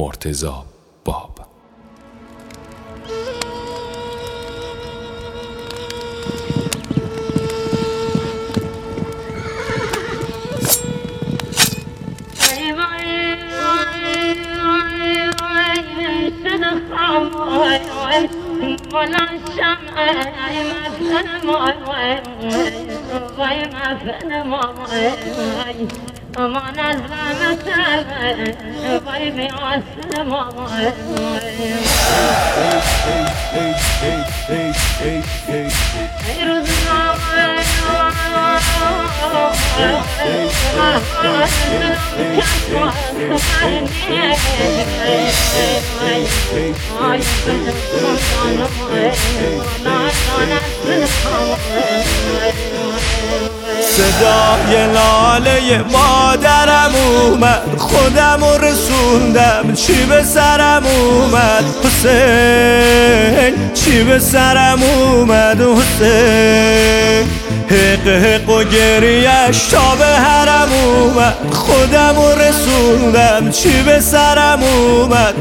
مرتضی باب. أمان الزلمة بايبي واسلم صدای لاله مادرم اومد، خودم رسوندم، چی به سرم اومد حسین، چی به سرم اومد حسین. حق حق و گریش تا به حرم اومد، خودم رسوندم، چی به سرم اومد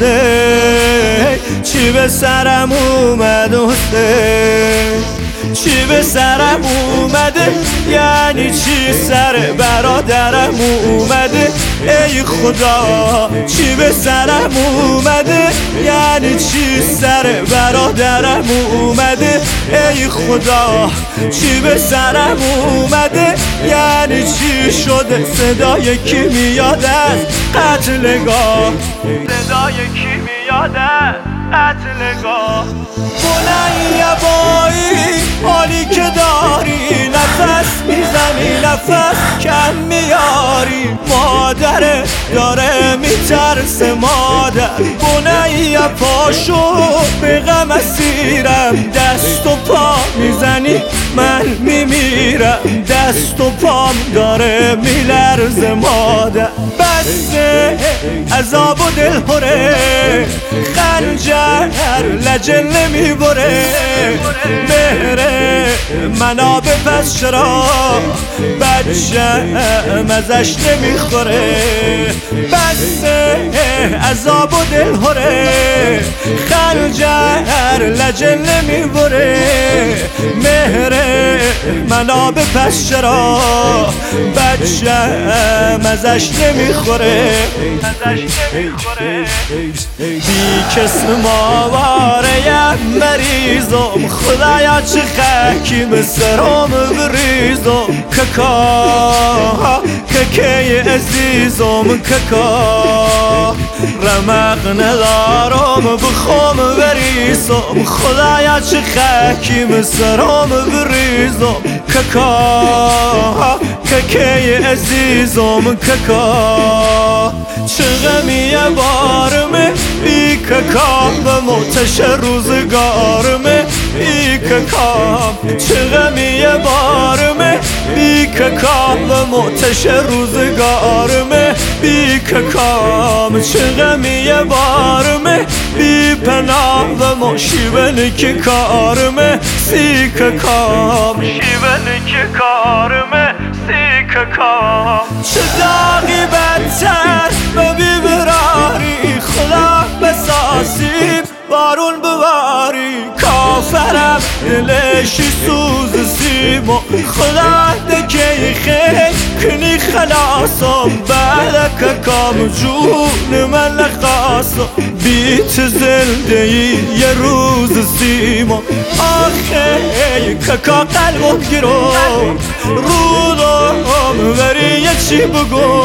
حسین، چی به سرم اومد حسین. چی به سرم اومده یعنی چی سر برادرم اومده ای خدا. چی به سرم اومده یعنی چی سر برادرم اومده ای خدا. چی به سرم اومده یعنی چی شده صدای کی میاد از قتلگاه، صدای کی میاد از قتلگاه. بلند یبایی حالی که داری، نفس میزنی نفس کم میاری. مادر داره میترسه مادر، بلند پاشو به غم اسیرم. دست و پا میزنی من میمیرم، دست و پام داره میلرزه مادر. بسه عذاب و دلهوره، خنجر لجن نمیبره. مهره مناب پس چرا بچه ازش نمیخوره. بسه عذاب و دلهوره، خنجر لجن نمیبره. مهره مناب پس چرا بچه ازش نمیخوره. بی کس ماواریم مریضم، خدایا چه خکیم سرم بریزم. ککا ککی عزیزم ککا، رمق ندارم بخوام بریزم. خدایا چه خکیم سرم بریزم. ککا ککی عزیزم ککا. چه غمیه بارمه ای ککا، به موتش روزگارمه ای ککا. چه غمیه بارمه ای ککا، به موتش روزگارمه ای ککا. چه غمیه بارمه بی پناه و ما شیون که کارمه سی ککا. شیون که کارمه سی ککا. چه داغی بدتر و بیبراری، خدا بسازیم بارون بباری. کافرم دلشی سوز سیما، خدا دکی خیلی کنی خلاصم. بعد ککام جون من لخاصم، بیت زندگی یه روز سیما. آخه ککا قلبم گیرو رودم بری یه چی بگو.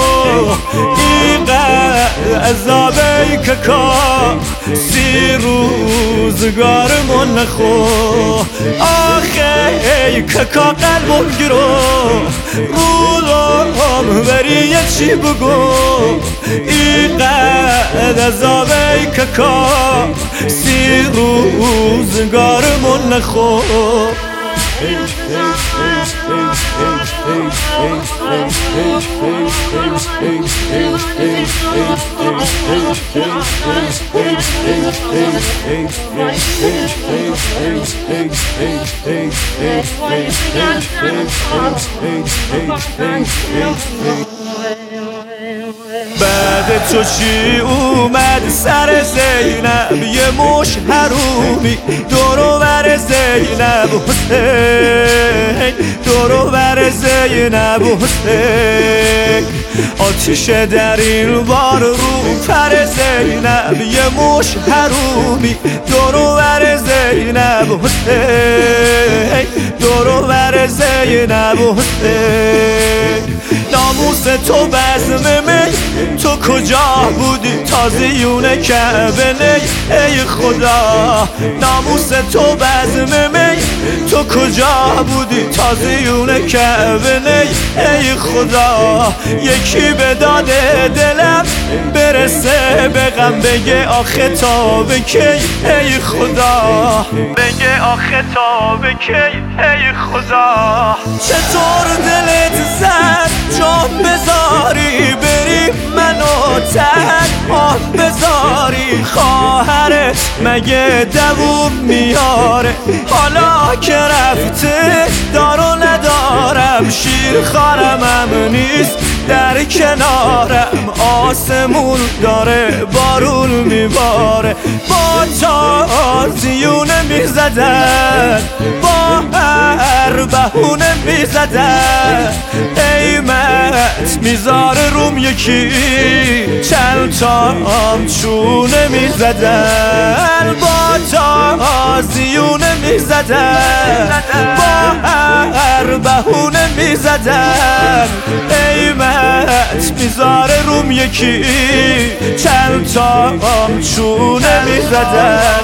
اینقدر عذابه ککا، سی روزگارمون نخو. آخه ککا قلبم گیرو رودم بری یه چی بگو. اینقدر عذابه ککا، سی روزگارمون نخو. یاد تو چی اومد سر زینب یه مش حرومی دورو بر زینب حسین دورو بر زینب حسین آتیش در این بار رو پر زینب یه مش حرومی دورو بر زینب حسین دورو بر زینب حسین ناموس تو بزم می تو کجا بودی تازیون کعبه نی ای خدا ناموس تو بزم می تو کجا بودی تازیون کعبه نی ای خدا یکی به داد دلم برسه به غم بگه آخه تا به کی ای خدا بگه آخه تا به کی ای خدا چطور دلت زد جان بذاری بری منو تنها بذاری خواهرت مگه دووم میاره حالا که رفته دارو ندارم شیر خارمم نیست در کنارم آسمون داره بارون میباره با تازیونه میزدن با هر بهونه میزدن قیمت میذاره روم یکی چند تا چونه میزدن با تازیونه میزدن با هر بهونه میزدن قیمت میذاره روم یکی چند تا چونه میزدن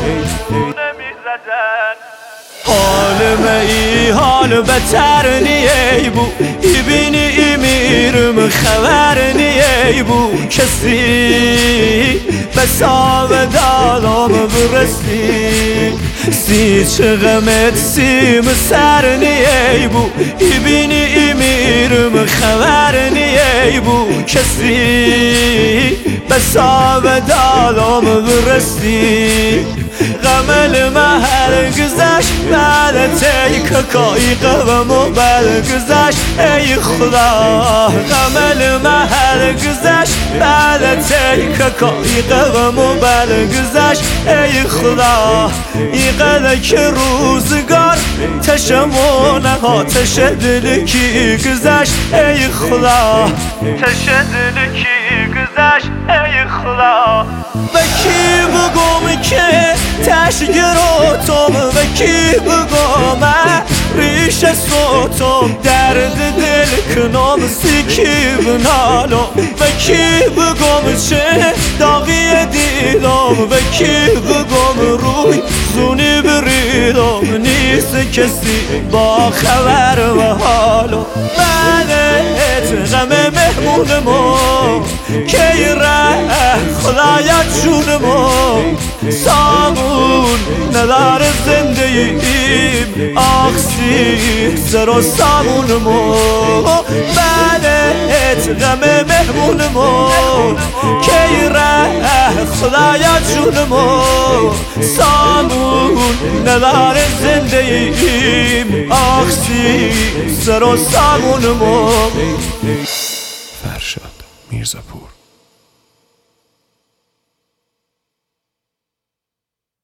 حال می حال بتر نیه بو ایبینی ای میرم خبر نیه بو کسی بسا و دادم برسی سی چه غمت سیم سر نیه بو ایبینی ای میرم خبر نیه بو کسی بسا و دادم برسی غمل محل گذشت بعد تی ککایی قوامو برگذشت ای خدا غمل محل گذشت بعد تی ککایی قوامو برگذشت ای خدا اینقدر که روزگار تشمونه ها تش دل کی گذشت ای خدا تش دل کی گذشت ای خدا و کی بگم که تشگراتم و کی بگم ریش صوتم درد دل کنام سیکی بنالم و کی بگم چه داغی دیدم و کی بگم روی زونی بریدم نیست کسی با خبر و حالم منت غم مهمونمو کی ره خدایت جونمو سامون ندار زنده ایم آخسی سر و سامونمو منت غم مهمونمو کی ره خدایت جونمو سامون ندار زنده ایم آخسی سر و سامونمو فرشاد میرزاپور